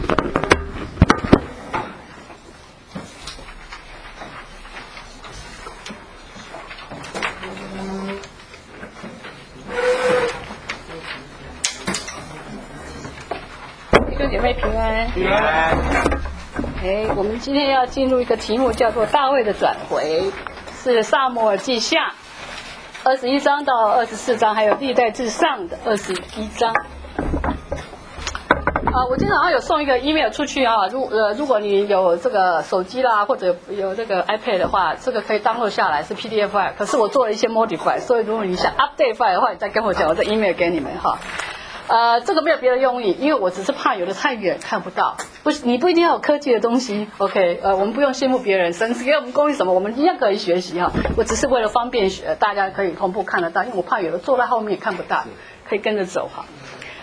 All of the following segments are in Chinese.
弟兄姐妹平安。 平安。 我们今天要进入一个题目，叫做大卫的转回，是撒母耳记下21章到24章，还有历代志上的21章。我今天早上有送一个 email 出去啊，如果你有这个手机啦，或者有这个 iPad 的话，这个可以 download 下来是 PDF file， 可是我做了一些 modify， 所以如果你想 update file 的话，你再跟我讲，我再 email 给你们哈。这个没有别的用意，因为我只是怕有的太远看不到，你不一定要有科技的东西 ，OK， 我们不用羡慕别人，神给我们供应什么，我们一样可以学习哈。我只是为了方便大家可以同步看得到，因为我怕有的坐在后面看不到，可以跟着走哈。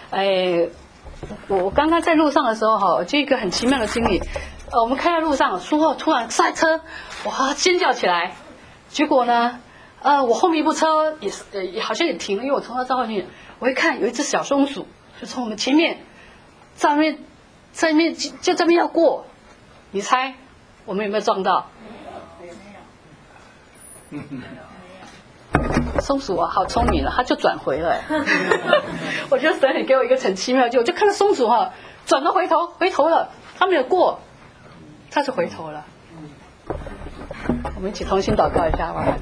我刚刚在路上的时候哈，就一个很奇妙的经历，我们开在路上，突然塞车，哇，尖叫起来，结果呢，我后面一部车也好像也停了，因为我从它照后面。我一看有一只小松鼠，就从我们前面，在面就这边要过，你猜我们有没有撞到？没有。松鼠啊，好聪明了，它就转回了。我觉得神很给我一个很奇妙的，就看到松鼠哈，转了回头了，它没有过，它是回头了。我们一起同心祷告一下吧。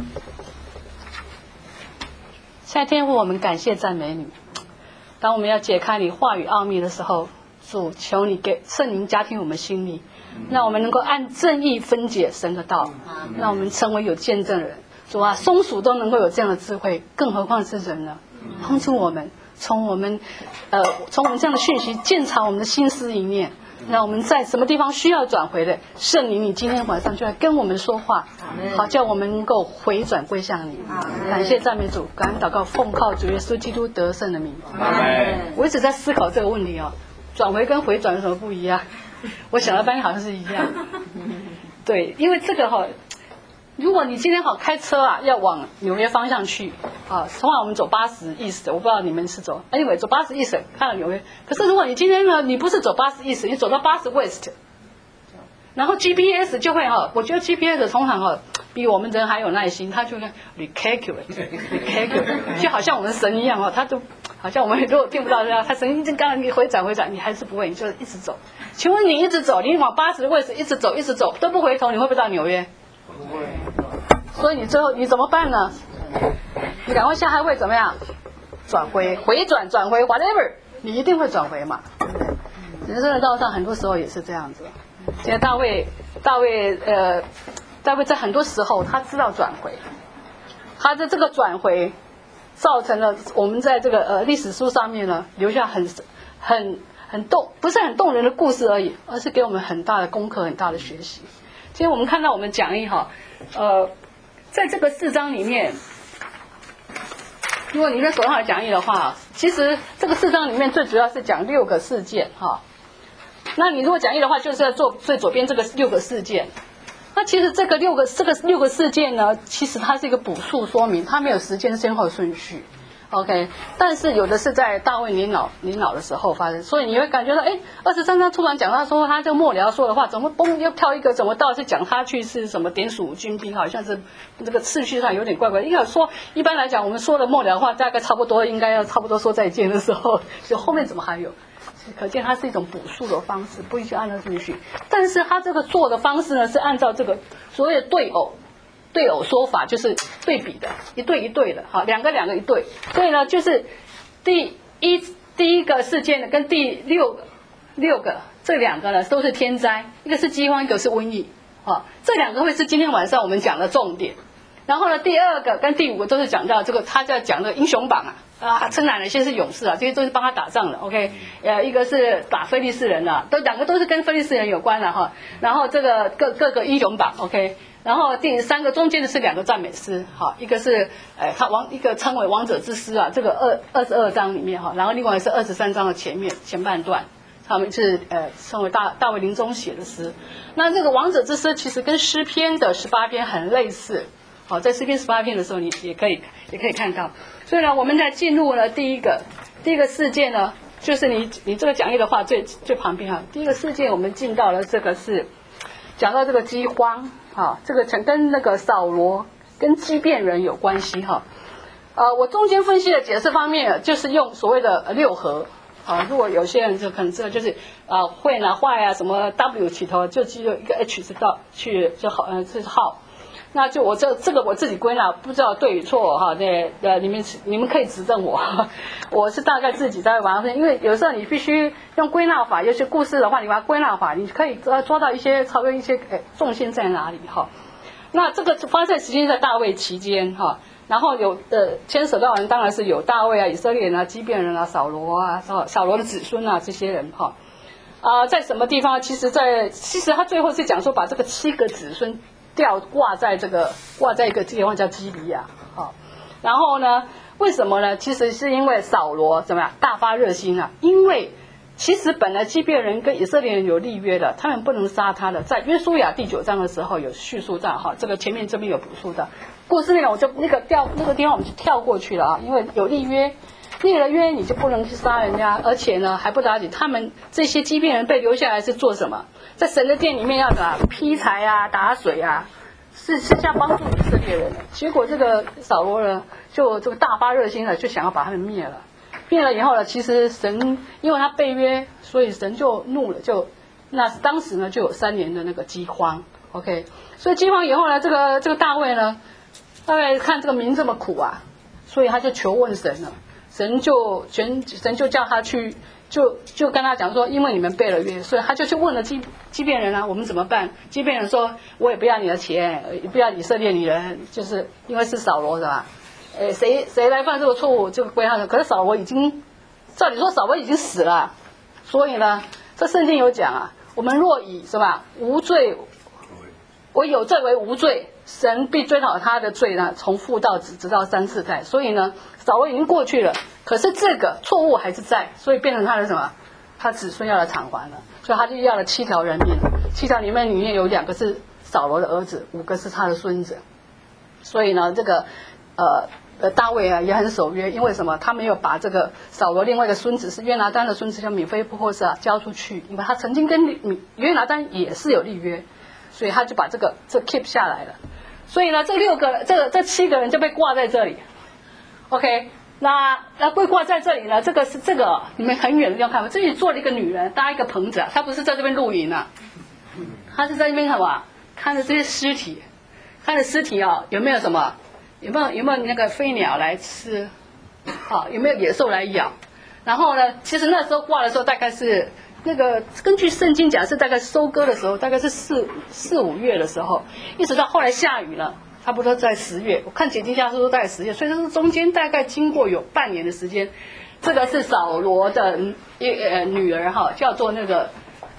亲爱的天父，我们感谢赞美你。当我们要解开你话语奥秘的时候，主求你给圣灵加添我们心里，让我们能够按正义分解神的道，让我们成为有见证人。主啊，松鼠都能够有这样的智慧，更何况是人呢？帮助我们从我们这样的讯息鉴察我们的心思意念，让我们在什么地方需要转回的，圣灵你今天晚上就来跟我们说话，好叫我们能够回转归向你。感谢赞美主，感恩祷告，奉靠主耶稣基督得胜的名。我一直在思考这个问题哦，转回跟回转有什么不一样？我想了半天好像是一样。对，因为这个如果你今天开车啊，要往纽约方向去啊，通常我们走80 east， 我不知道你们是走 anyway 走80 east 看到纽约。可是如果你今天呢，你不是走80 east， 你走到80 west， 然后 GPS 就会我觉得 GPS 通常比我们人还有耐心，他就会 recalculate， 就好像我们神一样他都好像我们如果听不到他神一直刚刚你回转，你还是不会，你就一直走。请问你一直走，你往80 west 一直走都不回头，你会不会到纽约？所以你最后你怎么办呢？你赶快下highway怎么样？转回转回 whatever， 你一定会转回嘛，对不对？人生的道上很多时候也是这样子。现在大卫在很多时候他知道转回，他的这个转回造成了我们在这个历史书上面呢留下不是很动人的故事而已，而是给我们很大的功课，很大的学习。今天我们看到我们讲义在这个4章里面，如果你在手上有讲义的话，其实这个4章里面最主要是讲6个事件那你如果讲义的话，就是要做最左边这个6个事件。那其实这个六个事件呢，其实它是一个补述说明，它没有时间先后顺序。OK， 但是有的是在大卫年老的时候发生，所以你会感觉到23章突然讲他说他这个末了说的话，怎么嘣又跳一个，怎么到是讲他去是什么点数军兵，好像是这个次序上有点怪怪。应该说一般来讲我们说的末了的话大概差不多应该要差不多说再见的时候，就后面怎么还有，可见它是一种补述的方式，不一定按照顺序。但是他这个做的方式呢是按照这个所谓的对偶说法，就是对比的，一对一对的，两个一对。所以呢，就是第一个事件呢，跟第六个这2个呢都是天灾，一个是饥荒，一个是瘟疫，这2个会是今天晚上我们讲的重点。然后呢，第2个跟第5个都是讲到这个，他在讲的英雄榜称哪些是勇士这些都是帮他打仗的 ，OK， 一个是打非利士人的，2个都是跟非利士人有关的然后这个各个英雄榜 ，OK。然后第3个中间的是2个赞美诗，一个是一个称为王者之诗这个22章里面然后另外是23章的前半段，他们是称为大卫临终写的诗。那这个王者之诗其实跟诗篇的18篇很类似，在诗篇18篇的时候你也可以看到。所以呢，我们在进入了第一个事件呢， 就是你这个讲义的话最旁边哈，第一个事件我们进到了这个是讲到这个饥荒啊，这个跟那个扫罗跟畸变人有关系哈。我中间分析的解释方面就是用所谓的六合啊，如果有些人就可能知道，就是会呢坏啊什么 W 起头就只有一个 H 是到去就好这是号。那就我这个我自己归纳，不知道对与错哈。你们可以指正我，我是大概自己在玩，因为有时候你必须用归纳法，尤其故事的话，你把它归纳法，你可以抓到一些超越一些重心在哪里哈。那这个发生时间在大卫期间哈，然后牵扯到人当然是有大卫啊、以色列人啊、畸变人啊、扫罗啊、扫罗的子孙啊这些人哈。在什么地方？其实他最后是讲说把这个7个子孙挂在一个地方叫基比亚，好，然后呢，为什么呢？其实是因为扫罗怎么样大发热心啊？因为其实本来基遍人跟以色列人有立约的，他们不能杀他的，在约书亚第9章的时候有叙述到哈，这个前面这边有补述的故事内容，我就那个地方我们就跳过去了啊，因为有立约。立了约你就不能去杀人家，而且呢还不打紧，他们这些畸变人被留下来是做什么？在神的殿里面要怎么劈柴啊、打水啊，是要帮助以色列人的。结果这个扫罗呢，就这个大发热心了，就想要把他们灭了。灭了以后呢，其实神因为他背约，所以神就怒了，那当时呢就有3年的那个饥荒。OK， 所以饥荒以后呢，这个大卫呢，大概看这个民这么苦啊，所以他就求问神了。神就叫他去，就跟他讲说，因为你们背了约，所以他就去问了畸变人啊，我们怎么办？畸变人说，我也不要你的钱，也不要以色列女人，就是因为是扫罗的吧？谁来犯这个错误就归他的。可是照理说扫罗已经死了，所以呢，这圣经有讲啊，我们若以什么无罪，我有罪为无罪，神必追讨他的罪呢，从父到子，直到3、4代。所以呢，扫罗已经过去了，可是这个错误还是在，所以变成他的什么？他子孙要来偿还了，所以他就要了7条人命，7条里面有2个是扫罗的儿子，5个是他的孙子。所以呢，这个大卫啊也很守约，因为什么？他没有把这个扫罗另外一个孙子是约拿单的孙子叫米非波设啊交出去，因为他曾经跟约拿单也是有立约。所以他就把这 keep 下来了，所以呢，这7个人就被挂在这里 ，OK， 那被挂在这里呢，这个你们很远的地方看，这里坐了一个女人，搭一个棚子啊，她不是在这边露营啊，她是在那边什么？看着这些尸体，看着尸体啊，有没有那个飞鸟来吃，好，有没有野兽来咬？然后呢，其实那时候挂的时候大概是。那个根据圣经讲是大概收割的时候，大概是4、5月的时候，一直到后来下雨了，差不多在10月。我看解经家说大概10月，所以这是中间大概经过有半年的时间。这个是扫罗的女儿哈，叫做那个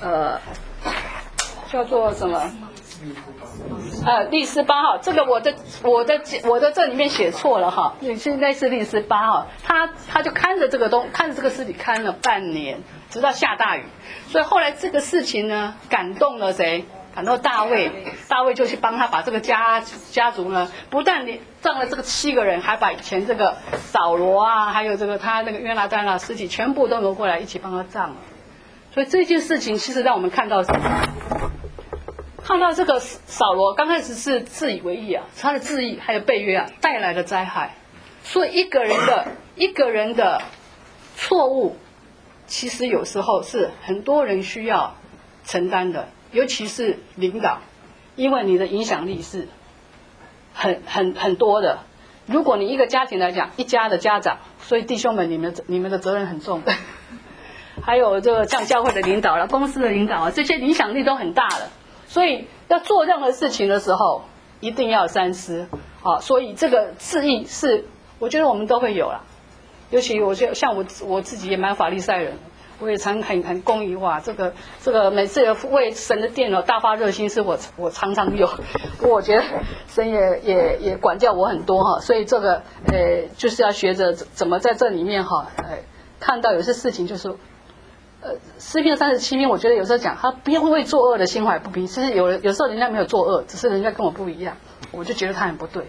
叫做什么？利斯巴哈，这个我的这里面写错了哈，现在是利斯巴哈，他就看着这个尸体看了半年，直到下大雨，所以后来这个事情呢，感动了谁？感动大卫，大卫就去帮他把这个家族呢，不但葬了这个7个人，还把以前这个扫罗啊，还有这个他那个约拿单啊尸体全部都挪过来一起帮他葬了。所以这件事情其实让我们看到什么？看到这个扫罗刚开始是自以为意啊，他的自义还有背约啊带来的灾害。所以一个人的错误，其实有时候是很多人需要承担的，尤其是领导，因为你的影响力是很多的。如果你一个家庭来讲，一家的家长，所以弟兄们，你们的责任很重。还有这个像教会的领导了，公司的领导啊，这些影响力都很大的。所以要做任何事情的时候，一定要三思啊！所以这个自义是，我觉得我们都会有啦。尤其我觉得像我自己也蛮法利赛人，我也常很公义化。这个每次为神的殿大发热心，是我常常有。我觉得神也管教我很多哈，所以这个就是要学着怎么在这里面哈，看到有些事情就是。诗篇37篇，我觉得有时候讲他不要为作恶的心怀不平，其实有时候人家没有作恶，只是人家跟我不一样，我就觉得他很不对。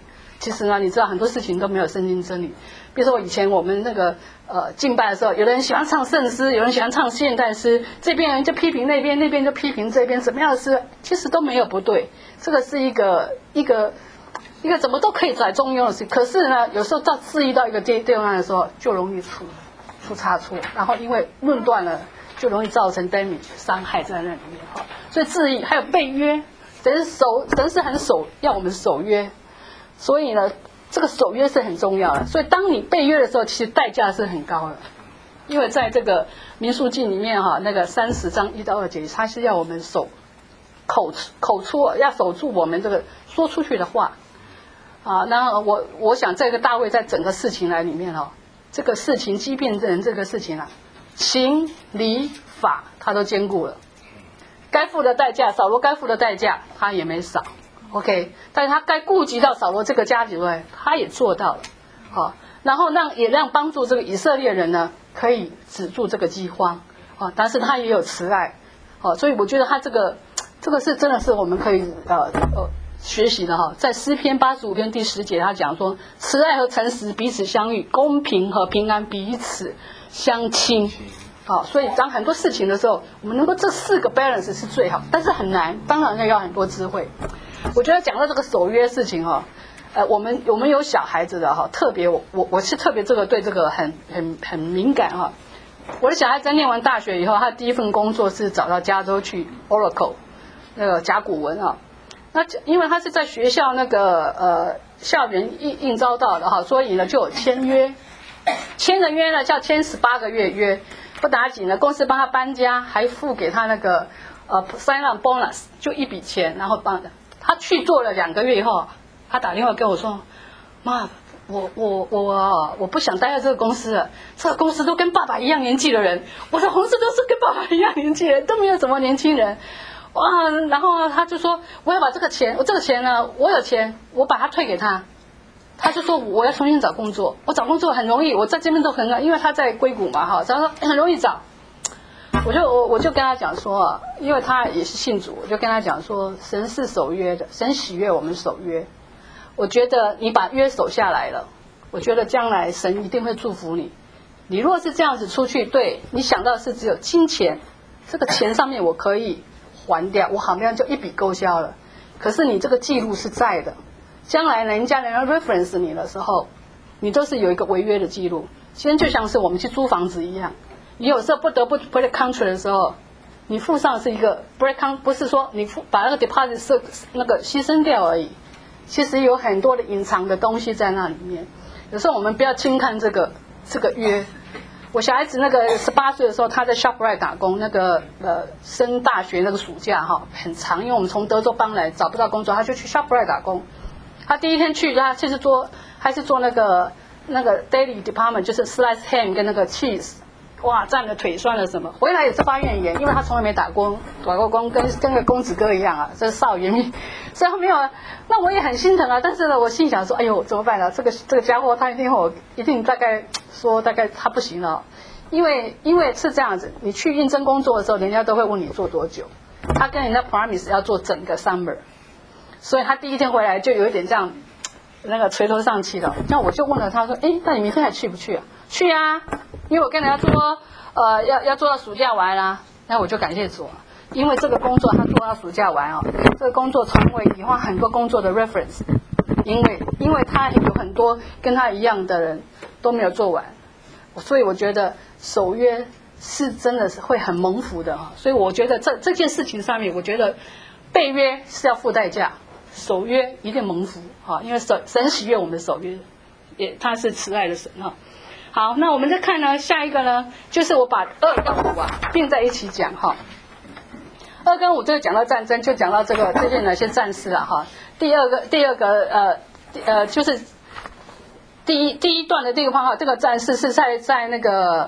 其实呢，你知道很多事情都没有圣经真理。比如说以前我们那个敬拜的时候，有的人喜欢唱圣诗，有人喜欢唱现代诗，这边人就批评那边，那边就批评这边，什么样的诗其实都没有不对。这个是一个怎么都可以在中庸的事。可是呢，有时候到质疑到一个地方的时候，就容易出差错，然后因为论断了，就容易造成 damage 伤害在那里面哈。所以质疑还有背约，神是很要我们守约，所以呢。这个守约是很重要的，所以当你背约的时候，其实代价是很高的，因为在这个民数记里面哈，那个30章1到2节，他是要我们口出，要守住我们这个说出去的话啊。那我想这个大卫在整个事情来里面哈，这个事情畸变人这个事情啊，情理法他都兼顾了，该付的代价，扫罗该付的代价他也没少。OK， 但是他该顾及到扫罗这个家族，他也做到了，好，然后也让帮助这个以色列人呢，可以止住这个饥荒，啊，但是他也有慈爱，所以我觉得他这个是真的是我们可以学习的哈，在诗篇85篇第10节，他讲说，慈爱和诚实彼此相遇，公平和平安彼此相亲。好，所以当很多事情的时候，我们能够这4个 balance 是最好，但是很难，当然要很多智慧。我觉得讲到这个守约事情哈，我们有小孩子的哈，特别我是特别对这个很敏感哈。我的小孩在念完大学以后，他第一份工作是找到加州去 Oracle 那个甲骨文啊。那因为他是在学校那个校园应招到的哈，所以呢就有签约，签的约呢叫签18个月约，不打紧呢，公司帮他搬家，还付给他那个sign on bonus 就一笔钱，然后他去做了2个月以后，他打电话跟我说：“妈，我不想待在这个公司了，这个公司都跟爸爸一样年纪的人，我的同事都是跟爸爸一样年纪的人，都没有什么年轻人。”哇，然后他就说：“我要把这个钱，这个钱呢，我有钱，我把它退给他。”他就说：“我要重新找工作，我找工作很容易，我在这边都很，因为他在硅谷嘛哈，他说很容易找。”我就跟他讲说，因为他也是信主，我就跟他讲说，神是守约的，神喜悦我们守约。我觉得你把约守下来了，我觉得将来神一定会祝福你。你如果是这样子出去，对你想到的是只有金钱，这个钱上面我可以还掉，我好像就一笔勾销了。可是你这个记录是在的，将来人家要 reference 你的时候，你都是有一个违约的记录。其实就像是我们去租房子一样。你有时候不得不 break contract 的时候，你付上是一个 break contract， 不是说你把那个 deposit 那个牺牲掉而已，其实有很多的隐藏的东西在那里面。有时候我们不要轻看这个约。我小孩子那个18岁的时候，他在 ShopRite 打工，那个升大学那个暑假哈很长，因为我们从德州搬来找不到工作，他就去 ShopRite 打工。他第一天去，他就是还是做那个 daily department， 就是 slice ham 跟那个 cheese。哇，站了腿酸了什么？回来也是发怨言，因为他从来没打过工，跟个公子哥一样啊，这是少爷命，所以他没有。那我也很心疼啊，但是呢，我心想说，哎呦，怎么办呢？这个家伙他一定大概他不行了，因为是这样子，你去应征工作的时候，人家都会问你做多久，他跟人家 promise 要做整个 summer， 所以他第一天回来就有一点这样，那个垂头丧气的。那我就问了他说，哎，那你明天还去不去啊？去啊。因为我跟人家说，要做到暑假完啦，那我就感谢主，因为这个工作他做到暑假完哦，这个工作成为以后很多工作的 reference， 因为他有很多跟他一样的人都没有做完，所以我觉得守约是真的是会很蒙福的啊，所以我觉得这件事情上面，我觉得背约是要付代价，守约一定蒙福啊，因为神喜悦我们的守约，他是慈爱的神啊。好，那我们再看呢，下一个呢，就是我把2跟5并在一起讲哈。2跟5这个讲到战争，就讲到这些哪些战士啊哈。第二个就是第一段的地方哈，这个战士是在那个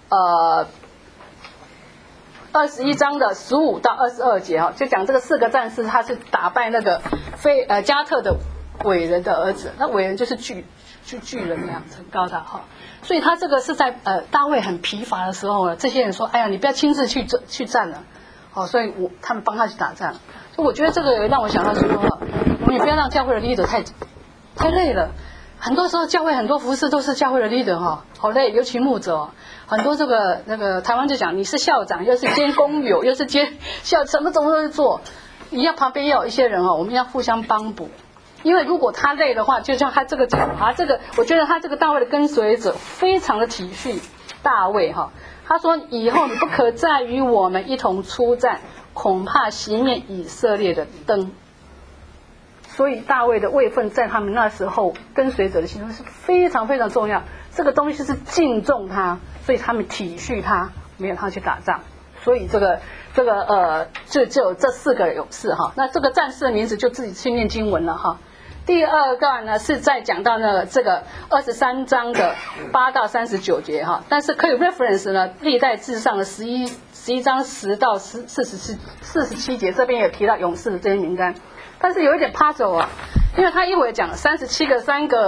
21章的15到22节哈，就讲这个4个战士他是打败那个加特的伟人的儿子，那伟人就是巨人那样子很高大哈。所以他这个是在大卫很疲乏的时候呢，这些人说，哎呀，你不要亲自去战了，所以他们帮他去打仗。所以我觉得这个让我想到说，你不要让教会的 leader 太累了。很多时候教会很多服事都是教会的 leader 哈，好累，尤其牧者哦，很多那个台湾就讲你是校长，又是兼工友，又是兼什么都是做，你要旁边要有一些人哦，我们要互相帮补。因为如果他累的话，就像他这个讲啊，我觉得他这个大卫的跟随者非常的体恤大卫哈。他说以后你不可再与我们一同出战，恐怕熄灭以色列的灯。所以大卫的位分在他们那时候跟随者的心中是非常非常重要，这个东西是敬重他，所以他们体恤他，没有他去打仗。所以就有这4个勇士哈。那这个战士的名字就自己去念经文了哈。第2段呢是在讲到这个23章的8到39节哈，但是可以 reference 呢历代志上的11章10到47节，这边有提到勇士的这些名单。但是有一点 puzzle 啊，因为他一会儿讲37个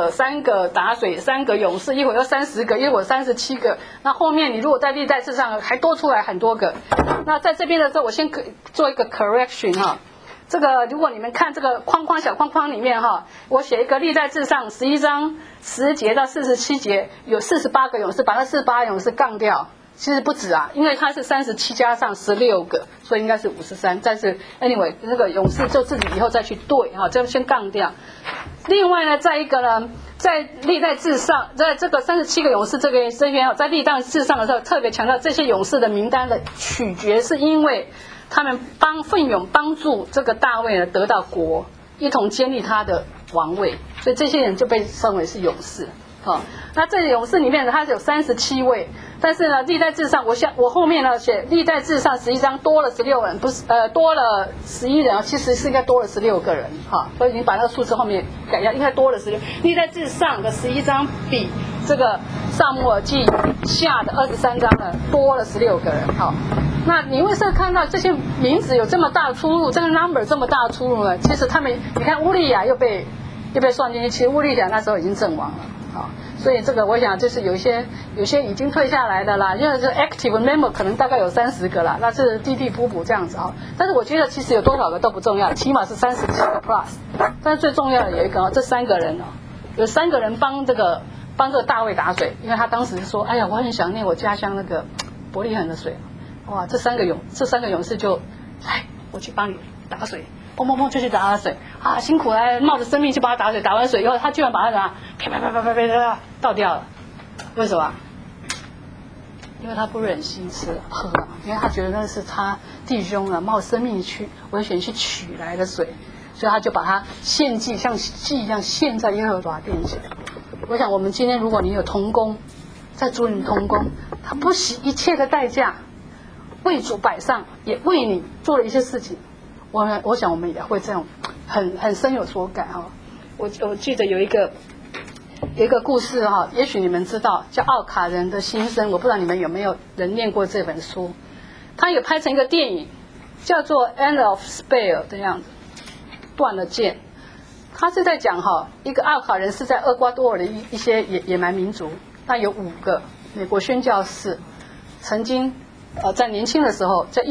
3个打水，3个勇士，一会儿又30个，一会儿37个，那后面你如果在历代志上还多出来很多个。那在这边的时候我先做一个 correction 哈，这个如果你们看这个小框框里面哈，我写一个历代志上11章10节到47节有48个勇士，把那48勇士杠掉。其实不止啊，因为它是37加上16个，所以应该是53。但是 anyway 那个勇士就自己以后再去对哈，就先杠掉。另外呢，再一个呢，在历代志上，在这个37个勇士这边在历代志上的时候，特别强调这些勇士的名单的取决，是因为他们奋勇帮助这个大卫呢得到国，一同建立他的王位，所以这些人就被称为是勇士。那这勇士里面呢，它有37位，但是呢，历代志上我后面呢写历代志上11章多了16人，不是多了11人，其实是应该多了16个人哈，所以你把那个数字后面改一下，应该多了16。历代志上的11章比这个撒母耳记下的23章呢多了16个人哈。那你为什么看到这些名字有这么大的出入，这个 number 这么大的出入呢？其实他们，你看乌利亚又被算进去，其实乌利亚那时候已经阵亡了。所以这个我想就是有些已经退下来的啦，因为是 active member 可能大概有30个啦，那是弟弟补这样子啊。但是我觉得其实有多少个都不重要，起码是37个 plus。但是最重要的有一个这3个人有3个人帮这个大卫打水，因为他当时说，哎呀，我很想念我家乡那个伯利恒的水。哇，这三个勇士就，来，我去帮你打水。砰砰砰就去打他水啊，辛苦了，冒着生命去帮他打水，打完水以后，他居然把他啪倒掉了。为什么？因为他不忍心吃喝，因为他觉得那是他弟兄冒生命危险去取来的水，所以他就把它献祭，像祭一样献在耶和华殿前。我想我们今天如果你有同工，在主里同工，他不惜一切的代价为主摆上，也为你做了一些事情。我想我们也会这样很深有所感哈。我记得有一个故事哈，也许你们知道，叫奥卡人的心声。我不知道你们有没有人念过这本书，它有拍成一个电影，叫做 End of Spear 的样子，断了剑。他是在讲一个奥卡人是在厄瓜多尔的一些野蛮民族，那有5个美国宣教士曾经在年轻的时候，在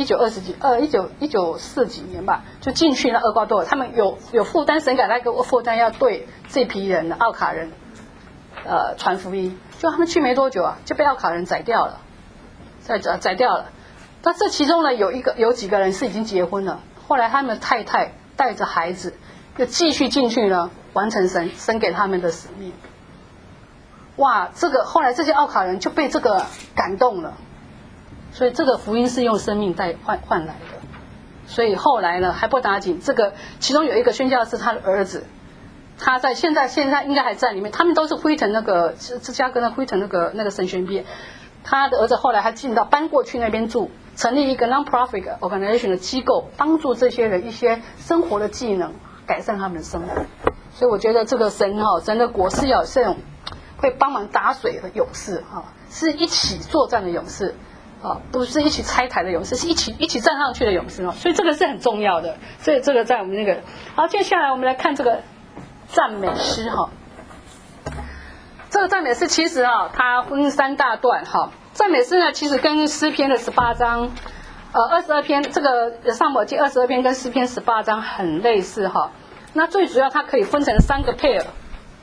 1940几年吧，就进去了厄瓜多尔。他们有负担，神给他一个负担，要对这批人的奥卡人传福音。就他们去没多久就被奥卡人宰掉了，宰掉了。但这其中呢有几个人是已经结婚了，后来他们的太太带着孩子又继续进去呢，完成神给他们的使命。哇，后来这些奥卡人就被这个感动了。所以这个福音是用生命换来的，所以后来呢还不打紧，其中有一个宣教士，他的儿子，他在现在应该还在里面，他们都是辉腾芝加哥的辉腾那个神学院，他的儿子后来还搬过去那边住，成立一个 non-profit organization 的机构，帮助这些人一些生活的技能，改善他们的生活。所以我觉得这个神的国是要这种会帮忙打水的勇士是一起作战的勇士。不是一起拆台的勇士，是一起站上去的勇士所以这个是很重要的。所以这个在我们那个好，接下来我们来看这个赞美诗这个赞美诗其实它分3大段赞美诗呢，其实跟诗篇的18章22篇，这个撒母耳记22篇跟诗篇18章很类似那最主要它可以分成3个 pair，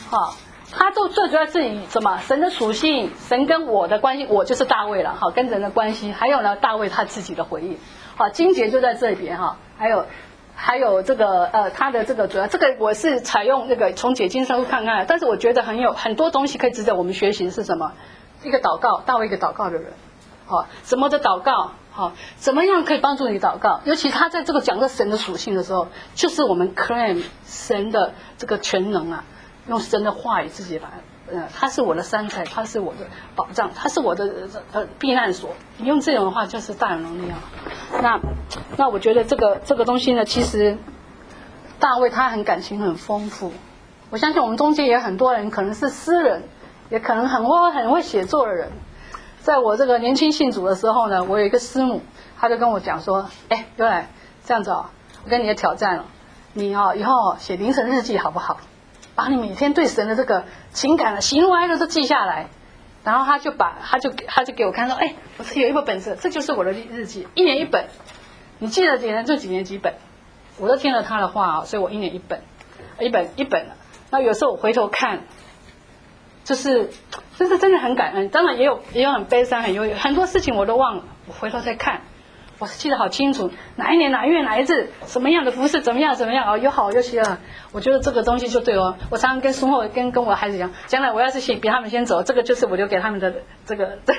他都最主要是以什么神的属性，神跟我的关系，我就是大卫了跟人的关系，还有呢大卫他自己的回应，经节就在这边还有这个他的这个主要这个我是采用那个从解经上看看，但是我觉得很多东西可以值得我们学习是什么？一个祷告，大卫一个祷告的人，什么的祷告，怎么样可以帮助你祷告？尤其他在这个讲到神的属性的时候，就是我们 claim 神的这个全能啊，用神的话语自己来，他是我的山寨，他是我的保障，他是我的避难所。你用这种的话就是大有能力啊。那我觉得这个东西呢，其实大卫他很感情很丰富。我相信我们中间也有很多人可能是诗人，也可能很会写作的人。在我这个年轻信主的时候呢，我有一个师母，她就跟我讲说，优来这样子我跟你的挑战你以后写凌晨日记好不好？把你每天对神的这个情感喜怒哀乐都记下来。然后他就给我看说，我这有一本本子，这就是我的日记，1年1本，你记得几年就几年几本。我都听了他的话所以我1年1本，一本了。那有时候我回头看，就是真的很感恩，当然也有很悲伤，很多事情我都忘了，我回头再看，我记得好清楚，哪一年哪一月哪一日，什么样的服饰怎么样有好有邪恶。我觉得这个东西就对我常常跟孙后跟我孩子讲，将来我要是比他们先走，这个就是我留给他们的这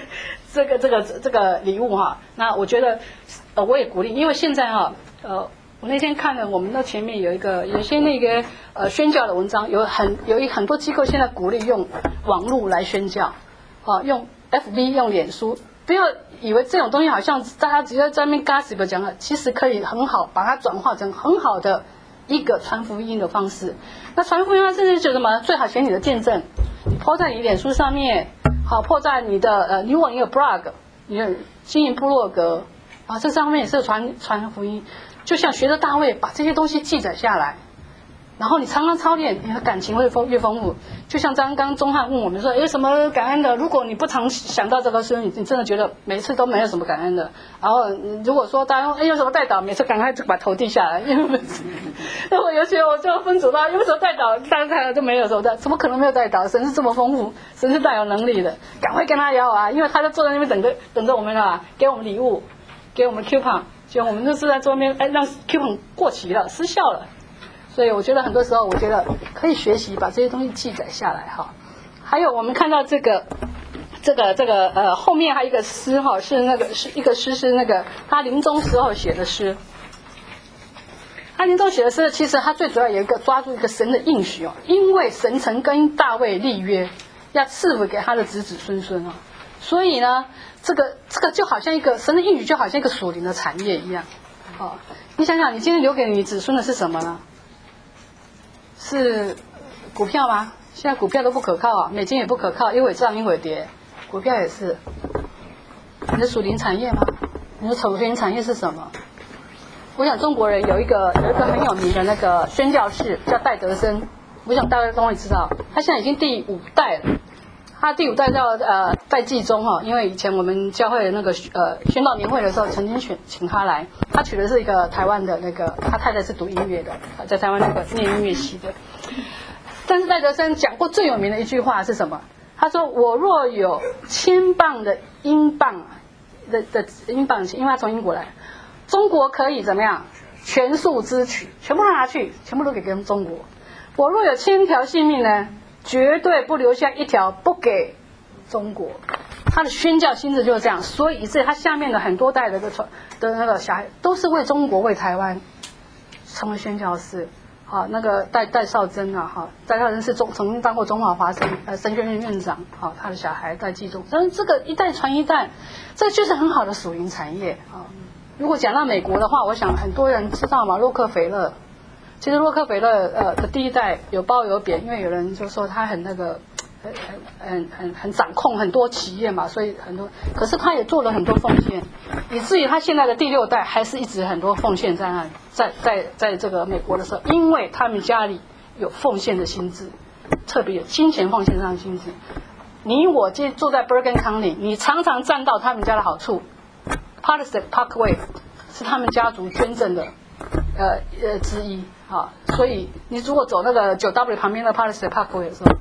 个礼物那我觉得我也鼓励，因为现在我那天看了我们的前面有些那个宣教的文章，有很多机构现在鼓励用网络来宣教，用 FB 用脸书，不要以为这种东西好像大家直接在那边 gossip 讲了，其实可以很好把它转化成很好的一个传福音的方式。那传福音的方式就是什么？最好写你的见证，你 po 在你脸书上面，po 在你的如果你有 blog， 你的经营部落格这上面也是传福音。就像学着大卫把这些东西记载下来，然后你常常操练，你的感情会越丰富。就像刚刚钟汉问我们说，有什么感恩的？如果你不常想到这个事，你真的觉得每次都没有什么感恩的。然后如果说大家有什么代祷，每次赶快就把头低下来，因为那我有些我就分组到有什么代祷，大家就没有什么的，怎么可能没有代祷？神是这么丰富，神是大有能力的，赶快跟他要因为他就坐在那边等着我们给我们礼物，给我们 coupon。就我们就是在桌面让 coupon 过期了，失效了。所以我觉得很多时候我觉得可以学习把这些东西记载下来还有我们看到这个后面还有一个诗是一个诗是那个他临终时候写的诗。他临终写的诗其实他最主要有一个抓住一个神的应许因为神曾跟大卫立约，要赐福给他的子子孙孙所以呢这个就好像一个神的应许，就好像一个属灵的产业一样你想想你今天留给你子孙的是什么呢？是股票吗？现在股票都不可靠美金也不可靠，一会涨一会跌，股票也是。你的属灵产业吗？你的属灵产业是什么？我想中国人有一个很有名的那个宣教士叫戴德生，我想大家都会知道，他现在已经第5代了。他第5代叫戴季中因为以前我们教会的那个宣道年会的时候曾经请他来，他娶的是一个台湾的那个，他太太是读音乐的，在台湾那个念音乐系的。但是戴德生讲过最有名的一句话是什么？他说我若有1000磅的英镑的英镑钱，因为他从英国来，中国可以怎么样全数支取，全部都拿去，全部都给中国。我若有1000条性命呢，绝对不留下一条不给中国。他的宣教心智就是这样，所以以至于他下面的很多代的那个小孩都是为中国为台湾成为宣教士。那个戴少珍戴少珍是曾经当过中华华神学院院长他的小孩戴季中，但是这个一代传一代，这就是很好的属灵产业如果讲到美国的话，我想很多人知道嘛，洛克菲勒。其实洛克菲勒的第1代有褒有贬，因为有人就说他很那个很掌控很多企业嘛，所以很多，可是他也做了很多奉献，以至于他现在的第6代还是一直很多奉献在那里，在这个美国的时候，因为他们家里有奉献的心智，特别有金钱奉献上的心智。你我住在 Bergen County， 你常常占到他们家的好处。Palisade Parkway 是他们家族捐赠的之一所以你如果走那个9W 旁边的 Palisade Parkway 的时候，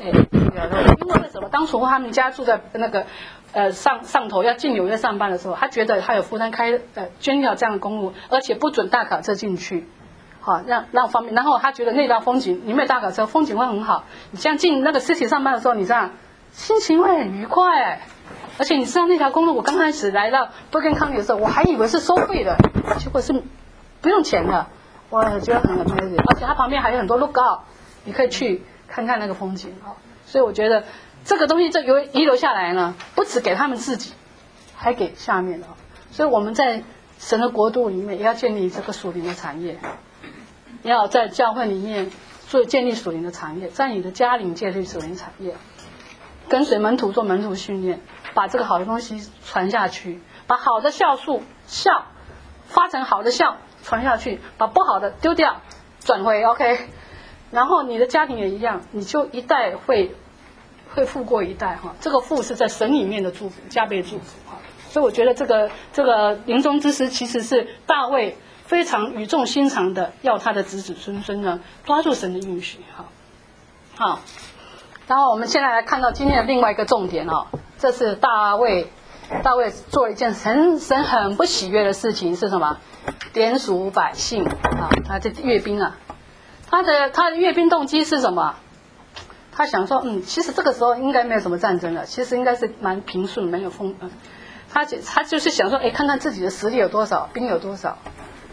因为什么？当初他们家住在那个上头要进纽约上班的时候，他觉得他有负担捐一条这样的公路，而且不准大卡车进去，好让方便。然后他觉得那条风景，你没有大卡车，风景会很好。你这样进那个 city 上班的时候，你这样心情会很愉快。而且你知道那条公路，我刚开始来到Bergen County的时候，我还以为是收费的，结果是不用钱的，我觉得很 amazing。而且它旁边还有很多 lookout， 你可以去看看那个风景啊。所以我觉得这个东西遗留下来呢，不只给他们自己，还给下面的。所以我们在神的国度里面也要建立这个属灵的产业，要在教会里面建立属灵的产业，在你的家里建立属灵产业，跟随门徒做门徒训练，把这个好的东西传下去，把好的孝发成好的孝传下去，把不好的丢掉转回 OK。 然后你的家庭也一样，你就一代会富过一代哈。这个富是在神里面的祝福，加倍祝福哈。所以我觉得这个临终之诗其实是大卫非常语重心长的要他的子子孙孙呢抓住神的应许哈。好，然后我们现在来看到今天的另外一个重点哦，这是大卫做了一件神很不喜悦的事情，是什么？点数百姓啊，他的阅兵啊，他的阅兵动机是什么？他想说，其实这个时候应该没有什么战争了，其实应该是蛮平顺，没有风。他就是想说，看看自己的实力有多少，兵有多少。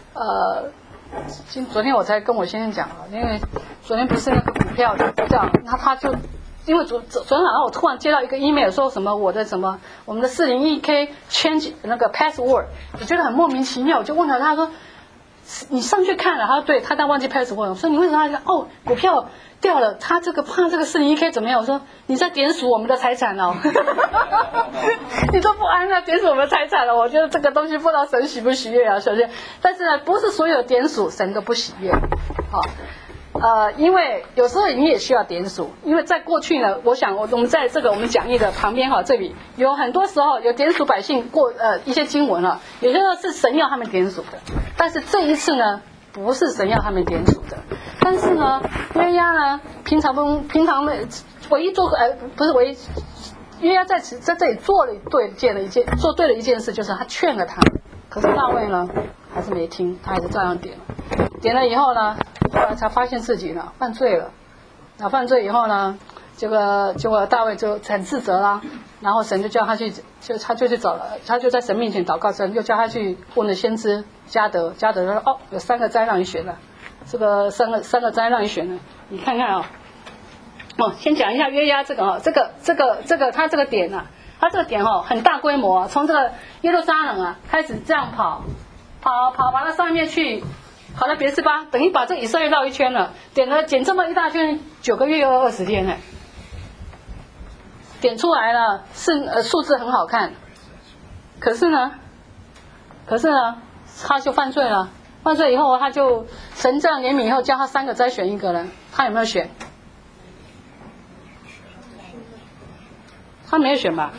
昨天我才跟我先生讲了，因为昨天不是那个股票的这样，那他就因为昨天晚上我突然接到一个 email 说什么我们的401k change 那个 password， 我觉得很莫名其妙，我就问了他说你上去看了？他说对，他但忘记 password。我说你为什么要股票掉了？他怕这个401k 怎么样？我说你在点数我们的财产哦，你都不安了，点数我们的财产了。我觉得这个东西不知道神喜不喜悦啊，首先，但是呢，不是所有点数神都不喜悦，好。因为有时候你也需要点数，因为在过去呢，我想我们在这个我们讲义的旁边这里有很多时候有点数百姓过一些经文了，有些时候是神要他们点数的，但是这一次呢，不是神要他们点数的，但是呢，约押呢，平常的唯一不是唯一，约押在这里做对了一件事，就是他劝了他，可是大卫呢还是没听，他还是照样点了以后呢，后来才发现自己呢犯罪了。那犯罪以后呢，结果大卫就很自责啦。然后神就叫他去，他就去找了，他就在神面前祷告，神就叫他去问了先知迦德说有3个灾让你选了，这个三个灾让你选了，你看看先讲一下约押这个他这个点啊，他这个点很大规模，从这个耶路撒冷开始这样跑到上面去。跑到别是巴，等于把这以色列绕一圈了，点这么一大圈，9个月又20天呢，点出来了，数字很好看，可是呢，他就犯罪了。犯罪以后，神这样怜悯以后，叫他3个再选一个人，他有没有选？他没有选吧？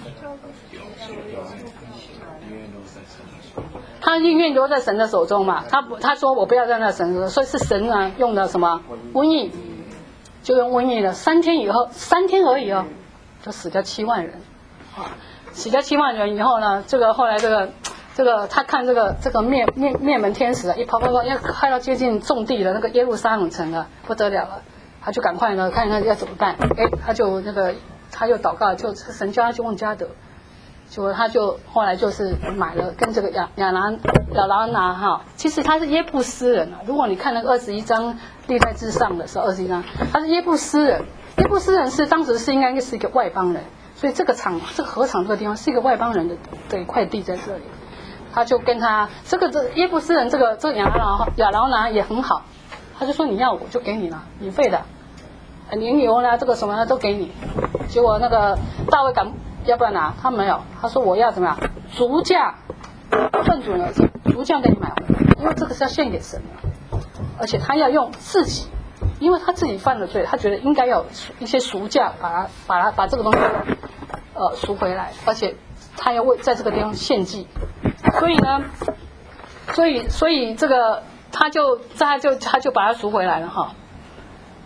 他宁愿留在神的手中嘛，他说我不要在那神的，所以是神呢用的什么瘟疫，就用瘟疫了。3天而已就死掉7万人，死掉7万人以后呢，后来他看这个灭门天使一跑，要快到接近重地了，那个耶路撒冷城了，不得了了，他就赶快呢看要怎么办，他就祷告，就神叫他去问迦德。结果他后来就是买了跟这个亚拉拿其实他是耶布斯人如果你看那个21章历代志上的时候，21章他是耶布斯人，耶布斯人当时应该是一个外邦人，所以这个禾场这个地方是一个外邦人的一块地在这里，他就跟他这耶布斯人这个亚拉拿也很好，他就说你要我就给你了，免费的，连牛呢这个什么都给你。结果那个大卫要不要拿？他没有，他说我要怎么样？足价，顺准而进，足价给你买回来，因为这个是要献给神的，而且他要用自己，因为他自己犯了罪，他觉得应该要一些赎价，把这个东西赎回来，而且他要在这个地方献祭，所以呢，所以这个他就把它赎回来了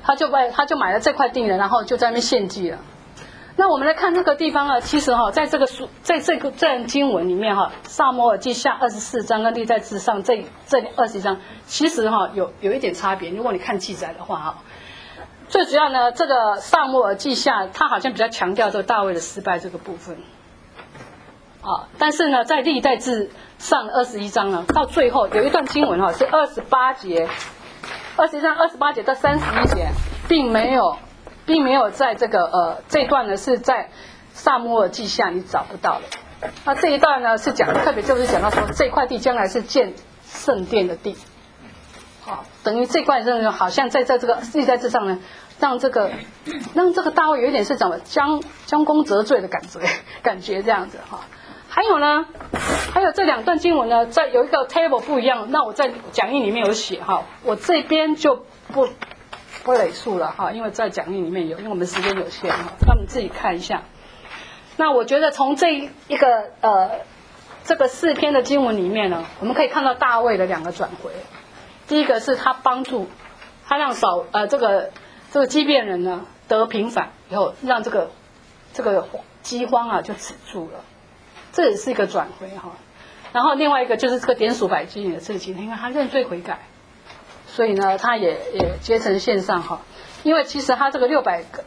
他就买了这块地了，然后就在那边献祭了。那我们来看这个地方啊，其实在这个经文里面撒母耳记下24章跟历代志上这21章，其实有一点差别。如果你看记载的话最主要呢，这个撒母耳记下他好像比较强调这个大卫的失败这个部分但是呢，在历代志上21章呢，到最后有一段经文是28节，21章28节到31节，并没有在这个这一段呢是在撒母耳记下你找不到的。那这一段呢是讲特别就是讲到说这块地将来是建圣殿的地，等于这块地好像在这个历代志上呢，让这个大卫有一点是怎么将功折罪的感觉这样子还有呢，还有这2段经文呢，在有一个 table 不一样，那我在讲义里面有写我这边就不累述了因为在讲义里面有，因为我们时间有限让你自己看一下。那我觉得从这一个这个4篇的经文里面呢，我们可以看到大卫的2个转回。第一个是他帮助他让这个基遍人呢得平反以后，让这个饥荒就止住了，这也是一个转回然后另外一个就是这个点数百基的事情，你看他认罪悔改，所以呢他也竭诚献上因为其实他这个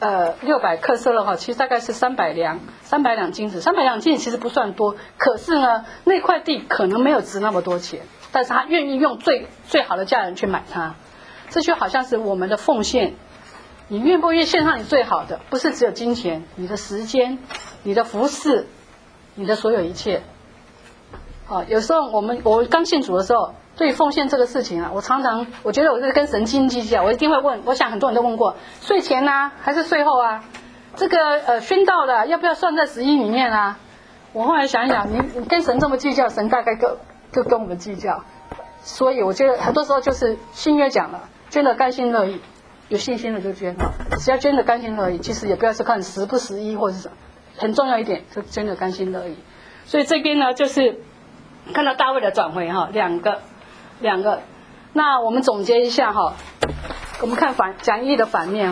600克色勒其实大概是300两金子，300两金子其实不算多，可是呢那块地可能没有值那么多钱，但是他愿意用最好的价钱去买它。这就好像是我们的奉献，你愿不愿意献上你最好的，不是只有金钱，你的时间，你的服侍，你的所有一切有时候我刚信主的时候，对于奉献这个事情我觉得我是跟神斤计较，我一定会问，我想很多人都问过，税前还是税后这个宣道的要不要算在11里面我后来想一想，你跟神这么计较，神大概就跟我们计较，所以我觉得很多时候就是新约讲了，捐得甘心乐意，有信心的就捐只要捐得甘心乐意，其实也不要是看10不11或者是什么，很重要一点就捐得甘心乐意。所以这边呢就是看到大卫的转回两个。那我们总结一下我们看讲义的反面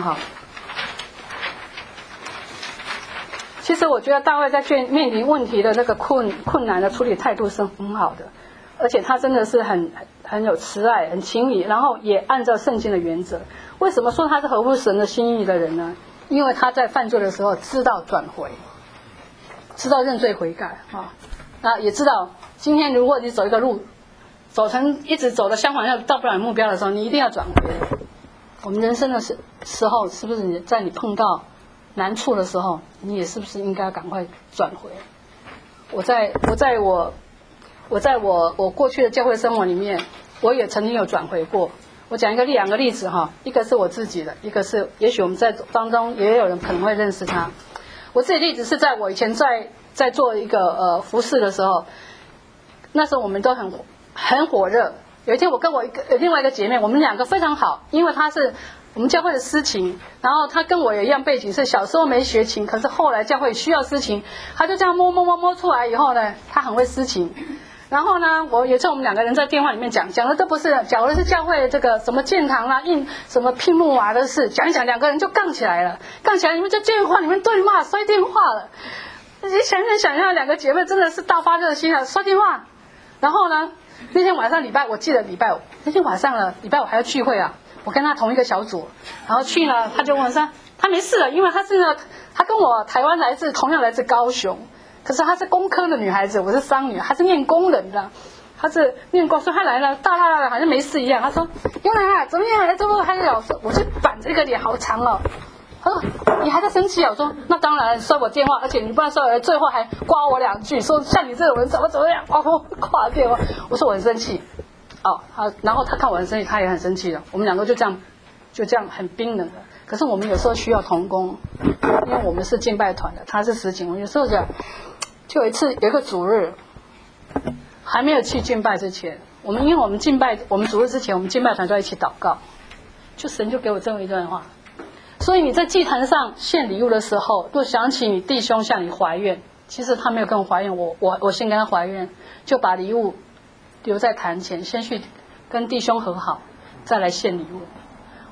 其实我觉得大卫在面临问题的那个困难的处理态度是很好的，而且他真的是很有慈爱，很情理，然后也按照圣经的原则。为什么说他是合乎神的心意的人呢？因为他在犯罪的时候知道转回，知道认罪悔改那也知道今天如果你走一个路一直走的相反到不了目标的时候，你一定要转回。我们人生的时候，是不是你碰到难处的时候，你也是不是应该赶快转回？我在我过去的教会生活里面，我也曾经有转回过。我讲2个例子一个是我自己的，一个是也许我们在当中也有人可能会认识他。我自己的例子是在我以前在做一个服事的时候，那时候我们都很火热。有一天我跟另外一个姐妹，我们2个非常好，因为她是我们教会的司琴，然后她跟我也一样背景，是小时候没学琴，可是后来教会需要司琴，她就这样摸出来以后呢，她很会司琴。然后呢，有一次我们2个人在电话里面讲的都不是，讲的是教会这个什么建堂什么聘牧的事，讲一讲2个人就杠起来了，你们在电话里面对骂摔电话了。你想一想2个姐妹真的是大发热心摔电话。然后呢，那天晚上我记得礼拜五那天晚上礼拜五还要聚会我跟她同一个小组，然后去呢，她就问我说她没事了，因为她跟我台湾同样来自高雄，可是她是工科的女孩子，我是商女，她是念工的，你知道，她是念工，所以她来了大的好像没事一样。她说原来怎么样，这不还有，我就板着一个脸好长他说你还在生气我说那当然，摔我电话，而且你不能摔，最后还刮我2句，说像你这种人怎么样，挂电话。我说我很生气然后他看我很生气，他也很生气了，我们2个就这样很冰冷的。可是我们有时候需要同工，因为我们是敬拜团的，他是司琴，我有时候就有一次有一个主日还没有去敬拜之前，因为我们主日之前，我们敬拜团就要一起祷告，神就给我这么一段话。所以你在祭坛上献礼物的时候，若想起你弟兄向你怀怨，其实他没有跟我怀怨，我先跟他怀怨，就把礼物留在坛前，先去跟弟兄和好，再来献礼物。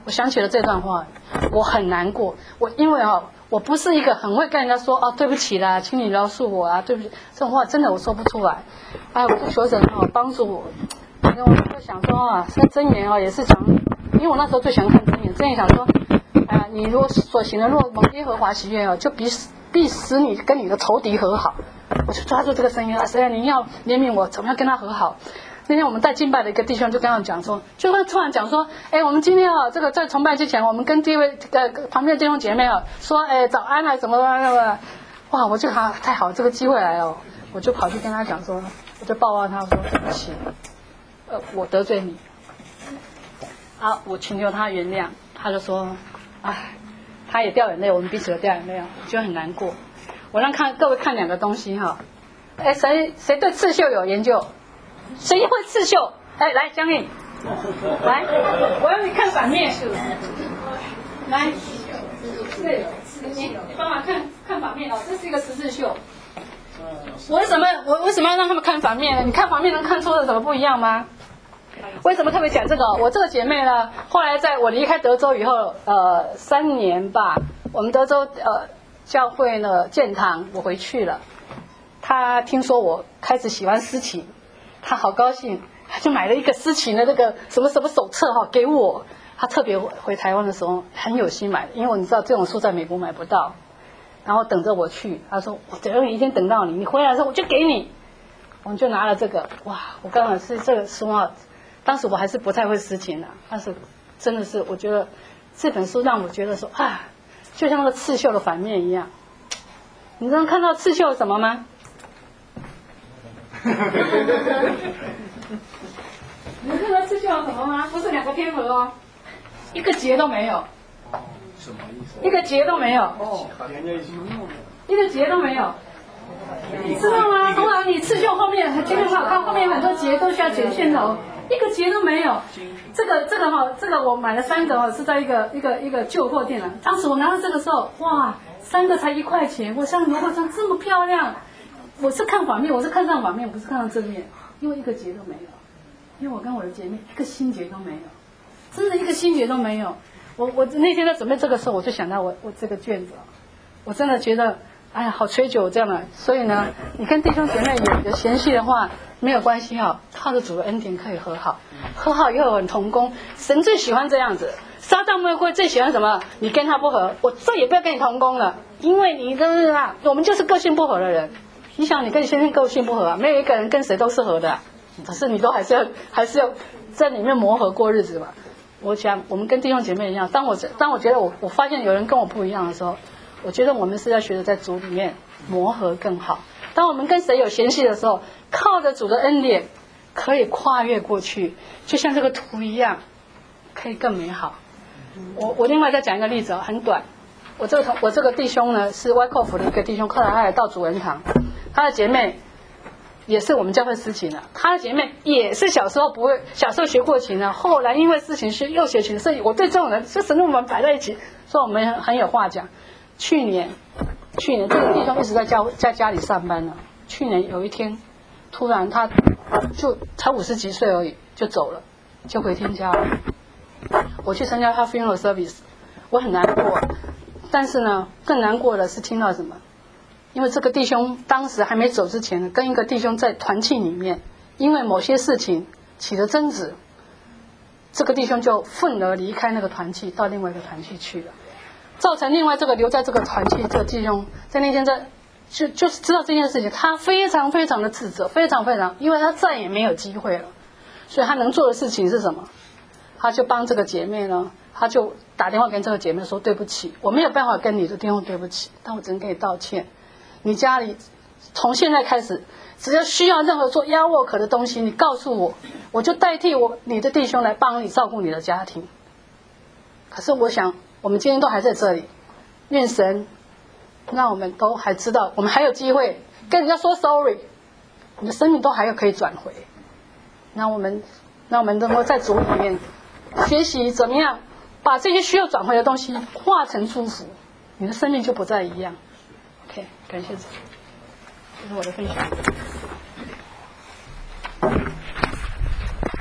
我想起了这段话，我很难过。因为我不是一个很会跟人家说对不起啦，请你饶恕我啊，对不起，这种话真的我说不出来。我就求神帮助我。然后我就想说这箴言也是讲，因为我那时候最喜欢看箴言想说，你如果所行的若蒙耶和华喜悦就必使你跟你的仇敌和好。我就抓住这个声音神啊，你要怜悯我，怎么样跟他和好？那天我们在敬拜的一个弟兄就跟他讲说，就会突然讲说，我们今天这个在崇拜之前，我们跟第一位旁边的弟兄姐妹说，早安啊什么的，哇，我就太好，这个机会来了，我就跑去跟他讲说，我就抱抱他说对不起，我得罪你，我请求他原谅，他就说，他也掉眼泪，我们彼此都掉眼泪，我觉得很难过。我让各位看两个东西谁对刺绣有研究？谁会刺绣？来，江颖，来，我要你看反面，来，对，你帮忙看反面这是一个十字绣。我为什么要让他们看反面呢？你看反面能看出有什么不一样吗？为什么特别讲这个？我这个姐妹呢，后来在我离开德州以后，3年吧，我们德州教会呢建堂，我回去了。她听说我开始喜欢诗琴，她好高兴，她就买了一个诗琴的那个什么手册给我。她特别回台湾的时候很有心买的，因为你知道这种书在美国买不到，然后等着我去。她说我等有一天等到你，你回来的时候我就给你。我们就拿了这个，哇！我刚好是这个书当时我还是不太会诗琴但是真的是我觉得这本书让我觉得说就像那个刺绣的反面一样。你知道看到刺绣什么吗？你看到刺绣什么吗？不是2个天鹅一个结都没有。什么意思？一个结都没有。一个结都没有。你知道吗？通常你刺绣后面前面很好看，后面很多结都需要剪线头，一个结都没有。这个我买了3个是在一个旧货店当时我拿到这个时候，哇，3个才1块钱，我像如果像这么漂亮，我是看反面，我是看上反面，不是看上正面，因为一个结都没有。因为我跟我的姐妹一个心结都没有，真的一个心结都没有。我那天在准备这个时候，我就想到我这个卷子，我真的觉得好垂久这样的。所以呢，你跟弟兄姐妹有嫌隙的话没有关系靠着主的恩典可以和好，和好以后很同工。神最喜欢这样子，撒旦魔鬼最喜欢什么？你跟他不合，我再也不要跟你同工了，因为你的我们就是个性不合的人。你想你跟你先生个性不合没有一个人跟谁都是合的可是你都还是要在里面磨合过日子嘛。我想我们跟弟兄姐妹一样，当我觉得我发现有人跟我不一样的时候，我觉得我们是要学着在主里面磨合更好。当我们跟谁有嫌隙的时候，靠着主的恩典可以跨越过去，就像这个图一样，可以更美好。我另外再讲一个例子很短。我这个弟兄呢是外扣府的一个弟兄，后来他也到主人堂，他的姐妹也是我们教会诗琴他的姐妹也是小时候学过琴后来因为事情又学琴，所以我对这种人是神我们摆在一起，所以我们很有话讲。去年这个弟兄一直在家里上班去年有一天突然他就才50几岁而已就走了，就回天家了。我去参加他 funeral service， 我很难过。但是呢更难过的是听到什么，因为这个弟兄当时还没走之前跟一个弟兄在团契里面因为某些事情起了争执，这个弟兄就愤而离开那个团契到另外一个团契去了，造成另外这个留在这个团契这个弟兄在那天就是知道这件事情，他非常非常的自责，非常非常，因为他再也没有机会了，所以他能做的事情是什么？他就帮这个姐妹呢，他就打电话跟这个姐妹说，对不起，我没有办法跟你的弟兄对不起，但我只能跟你道歉。你家里从现在开始只要需要任何做 yard work 的东西，你告诉我，我就代替你的弟兄来帮你照顾你的家庭。可是我想我们今天都还在这里，愿神让我们都还知道我们还有机会跟人家说 sorry， 你的生命都还有可以转回。让我们能够在主里面学习怎么样把这些需要转回的东西化成祝福，你的生命就不再一样。OK， 感谢主，这是我的分享。